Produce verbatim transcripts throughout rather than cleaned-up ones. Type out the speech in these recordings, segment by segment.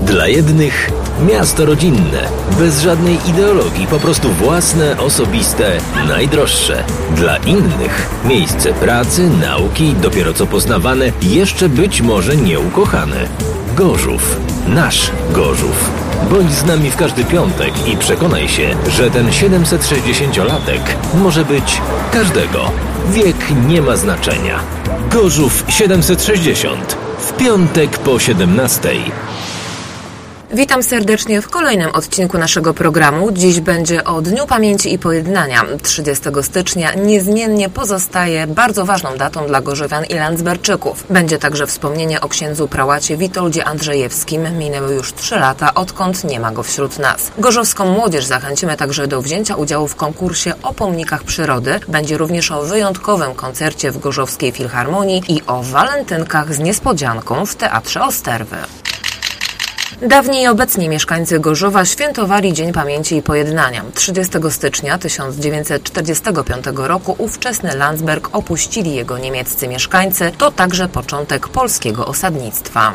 Dla jednych miasto rodzinne, bez żadnej ideologii, po prostu własne, osobiste, najdroższe. Dla innych miejsce pracy, nauki, dopiero co poznawane, jeszcze być może nieukochane. Gorzów. Nasz Gorzów. Bądź z nami w każdy piątek i przekonaj się, że ten siedemsetsześćdziesięciolatek może być każdego. Wiek nie ma znaczenia. Gorzów siedemset sześćdziesiąt. W piątek po siedemnastej. Witam serdecznie w kolejnym odcinku naszego programu. Dziś będzie o Dniu Pamięci i Pojednania. trzydziestego stycznia niezmiennie pozostaje bardzo ważną datą dla gorzowian i landzberczyków. Będzie także wspomnienie o księdzu prałacie Witoldzie Andrzejewskim. Minęły już trzy lata, odkąd nie ma go wśród nas. Gorzowską młodzież zachęcimy także do wzięcia udziału w konkursie o pomnikach przyrody. Będzie również o wyjątkowym koncercie w Gorzowskiej Filharmonii i o walentynkach z niespodzianką w Teatrze Osterwy. Dawni i obecni mieszkańcy Gorzowa świętowali Dzień Pamięci i Pojednania. trzydziestego stycznia tysiąc dziewięćset czterdziestego piątego roku ówczesny Landsberg opuścili jego niemieccy mieszkańcy. To także początek polskiego osadnictwa.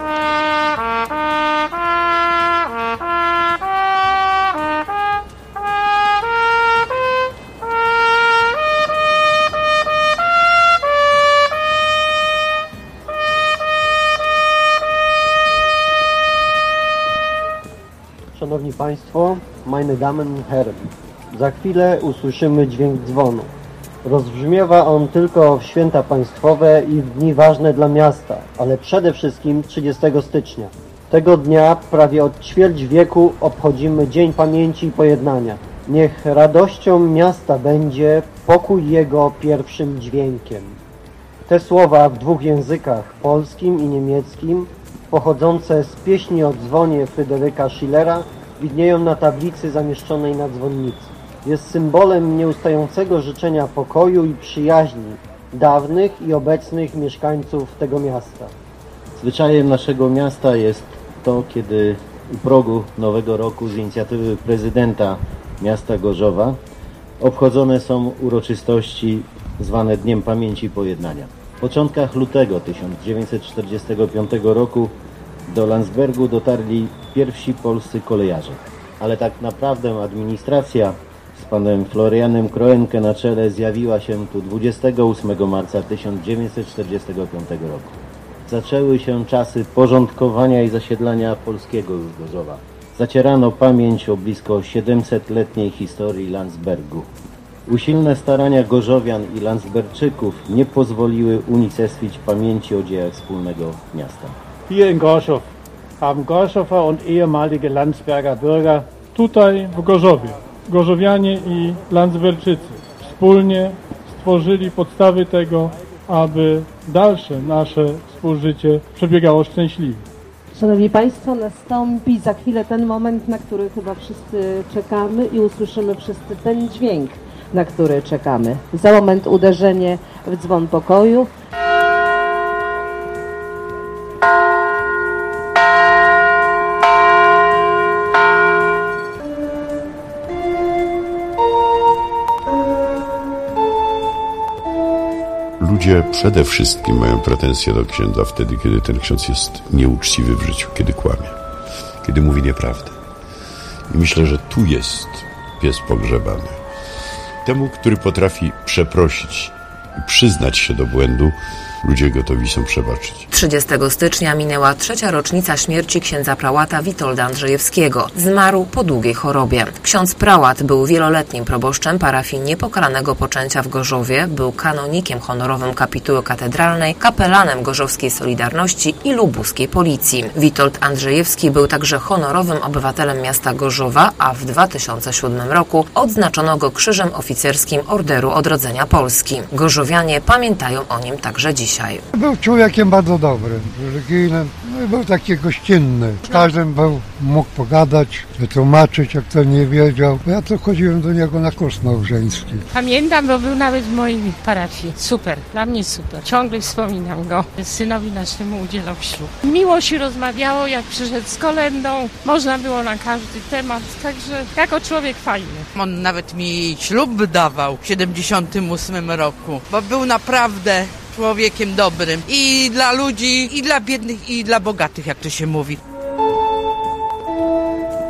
Szanowni Państwo, meine Damen und Herren, za chwilę usłyszymy dźwięk dzwonu. Rozbrzmiewa on tylko w święta państwowe i w dni ważne dla miasta, ale przede wszystkim trzydziestego stycznia. Tego dnia prawie od ćwierć wieku obchodzimy Dzień Pamięci i Pojednania. Niech radością miasta będzie pokój jego pierwszym dźwiękiem. Te słowa w dwóch językach, polskim i niemieckim, pochodzące z pieśni o dzwonie Fryderyka Schillera, widnieją na tablicy zamieszczonej na dzwonnicy. Jest symbolem nieustającego życzenia pokoju i przyjaźni dawnych i obecnych mieszkańców tego miasta. Zwyczajem naszego miasta jest to, kiedy u progu Nowego Roku z inicjatywy prezydenta miasta Gorzowa obchodzone są uroczystości zwane Dniem Pamięci i Pojednania. W początkach lutego tysiąc dziewięćset czterdziestego piątego roku do Landsbergu dotarli pierwsi polscy kolejarze. Ale tak naprawdę administracja z panem Florianem Kroenke na czele zjawiła się tu dwudziestego ósmego marca tysiąc dziewięćset czterdziestego piątego roku. Zaczęły się czasy porządkowania i zasiedlania polskiego już Gorzowa. Zacierano pamięć o blisko siedemsetletniej historii Landsbergu. Usilne starania gorzowian i landsberczyków nie pozwoliły unicestwić pamięci o dziejach wspólnego miasta. Hier in Gorzów haben Gorzower und ehemalige Landsberger Bürger tutaj w Gorzowie, gorzowianie i landsberczycy wspólnie stworzyli podstawy tego, aby dalsze nasze współżycie przebiegało szczęśliwie. Szanowni Państwo, nastąpi za chwilę ten moment, na który chyba wszyscy czekamy i usłyszymy wszyscy ten dźwięk, na który czekamy. Za moment uderzenie w dzwon pokoju. Ludzie przede wszystkim mają pretensje do księdza wtedy, kiedy ten ksiądz jest nieuczciwy w życiu, kiedy kłamie, kiedy mówi nieprawdę. I myślę, że tu jest pies pogrzebany. Temu, który potrafi przeprosić i przyznać się do błędu, ludzie gotowi są przebaczyć. trzydziestego stycznia minęła trzecia rocznica śmierci księdza prałata Witolda Andrzejewskiego. Zmarł po długiej chorobie. Ksiądz prałat był wieloletnim proboszczem parafii Niepokalanego Poczęcia w Gorzowie, był kanonikiem honorowym kapituły katedralnej, kapelanem Gorzowskiej Solidarności i lubuskiej policji. Witold Andrzejewski był także honorowym obywatelem miasta Gorzowa, a w dwa tysiące siódmym roku odznaczono go Krzyżem Oficerskim Orderu Odrodzenia Polski. Gorzowianie pamiętają o nim także dzisiaj. Był człowiekiem bardzo dobrym, religijnym, no i był taki gościnny. Z każdym był, mógł pogadać, wytłumaczyć, jak to nie wiedział. Ja to chodziłem do niego na kurs małżeński. Pamiętam, bo był nawet w mojej parafii. Super, dla mnie super. Ciągle wspominam go. Synowi naszemu udzielał ślub. Miło się rozmawiało, jak przyszedł z kolendą. Można było na każdy temat, także jako człowiek fajny. On nawet mi ślub dawał w siedemdziesiątym ósmym roku, bo był naprawdę człowiekiem dobrym i dla ludzi, i dla biednych, i dla bogatych, jak to się mówi.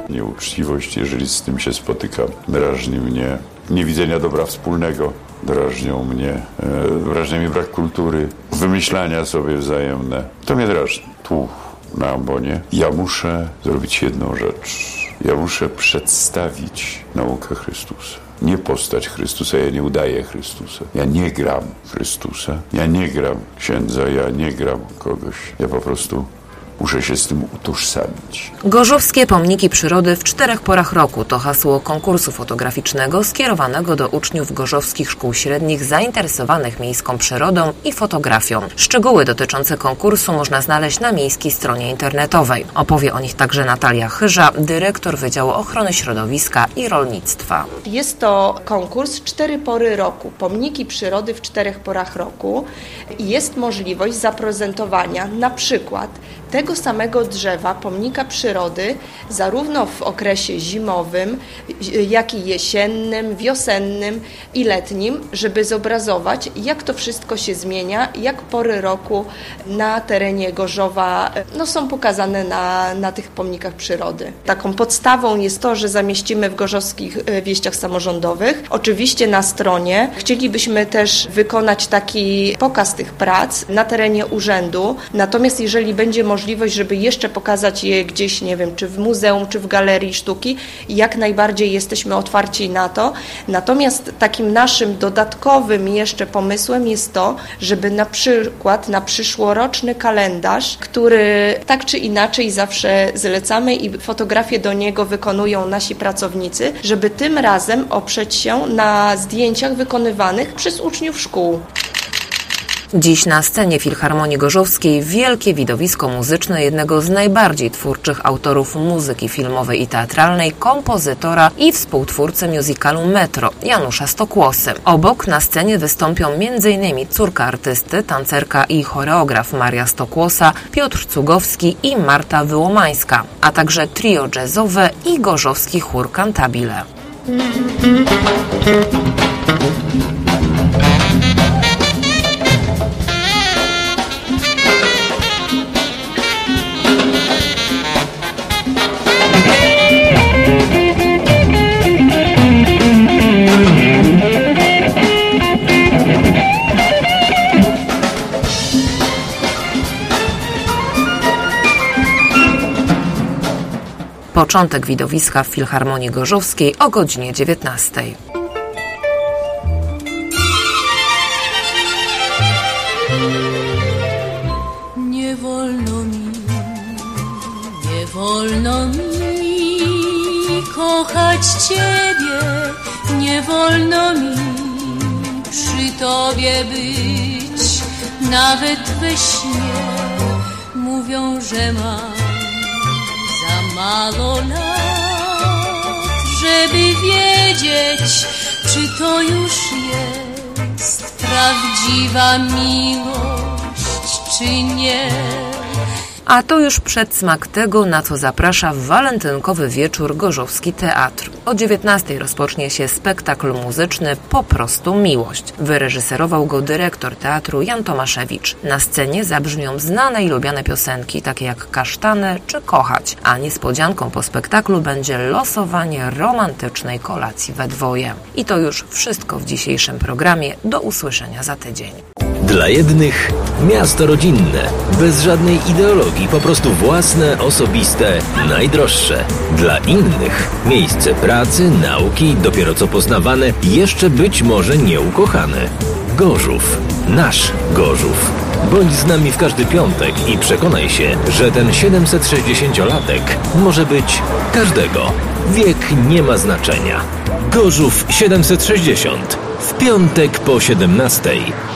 Nieuczciwość, jeżeli z tym się spotykam, drażni mnie. Niewidzenia dobra wspólnego drażnią mnie. E, drażni mnie brak kultury, wymyślania sobie wzajemne. To mnie drażni. Tu, na ambonie, ja muszę zrobić jedną rzecz. Ja muszę przedstawić naukę Chrystusa. Nie postać Chrystusa, ja nie udaję Chrystusa. Ja nie gram Chrystusa. Ja nie gram księdza, ja nie gram kogoś. Ja po prostu muszę się z tym utożsamić. Gorzowskie pomniki przyrody w czterech porach roku to hasło konkursu fotograficznego skierowanego do uczniów gorzowskich szkół średnich zainteresowanych miejską przyrodą i fotografią. Szczegóły dotyczące konkursu można znaleźć na miejskiej stronie internetowej. Opowie o nich także Natalia Chyża, dyrektor Wydziału Ochrony Środowiska i Rolnictwa. Jest to konkurs cztery pory roku, pomniki przyrody w czterech porach roku i jest możliwość zaprezentowania na przykład tego samego drzewa, pomnika przyrody, zarówno w okresie zimowym, jak i jesiennym, wiosennym i letnim, żeby zobrazować, jak to wszystko się zmienia, jak pory roku na terenie Gorzowa no, są pokazane na, na tych pomnikach przyrody. Taką podstawą jest to, że zamieścimy w gorzowskich wieściach samorządowych. Oczywiście na stronie chcielibyśmy też wykonać taki pokaz tych prac na terenie urzędu, natomiast jeżeli będzie możliwość, żeby jeszcze pokazać je gdzieś, nie wiem, czy w muzeum, czy w galerii sztuki, jak najbardziej jesteśmy otwarci na to. Natomiast takim naszym dodatkowym jeszcze pomysłem jest to, żeby na przykład na przyszłoroczny kalendarz, który tak czy inaczej zawsze zlecamy i fotografię do niego wykonują nasi pracownicy, żeby tym razem oprzeć się na zdjęciach wykonywanych przez uczniów szkół. Dziś na scenie Filharmonii Gorzowskiej wielkie widowisko muzyczne jednego z najbardziej twórczych autorów muzyki filmowej i teatralnej, kompozytora i współtwórcy musicalu Metro, Janusza Stokłosy. Obok na scenie wystąpią między innymi córka artysty, tancerka i choreograf Maria Stokłosa, Piotr Cugowski i Marta Wyłomańska, a także trio jazzowe i gorzowski chór Cantabile. Początek widowiska w Filharmonii Gorzowskiej o godzinie dziewiętnastej. Nie wolno mi, nie wolno mi kochać Ciebie, nie wolno mi przy Tobie być, nawet we śnie mówią, że mam mało lat, żeby wiedzieć, czy to już jest prawdziwa miłość, czy nie. A to już przedsmak tego, na co zaprasza w walentynkowy wieczór Gorzowski Teatr. O dziewiętnastej rozpocznie się spektakl muzyczny Po prostu miłość. Wyreżyserował go dyrektor teatru Jan Tomaszewicz. Na scenie zabrzmią znane i lubiane piosenki, takie jak Kasztany czy Kochać. A niespodzianką po spektaklu będzie losowanie romantycznej kolacji we dwoje. I to już wszystko w dzisiejszym programie. Do usłyszenia za tydzień. Dla jednych miasto rodzinne, bez żadnej ideologii, po prostu własne, osobiste, najdroższe. Dla innych miejsce pracy, nauki, dopiero co poznawane, jeszcze być może nieukochane. Gorzów, nasz Gorzów. Bądź z nami w każdy piątek i przekonaj się, że ten siedemsetsześćdziesięciolatek może być każdego. Wiek nie ma znaczenia. Gorzów siedemset sześćdziesiąt. W piątek po siedemnastej.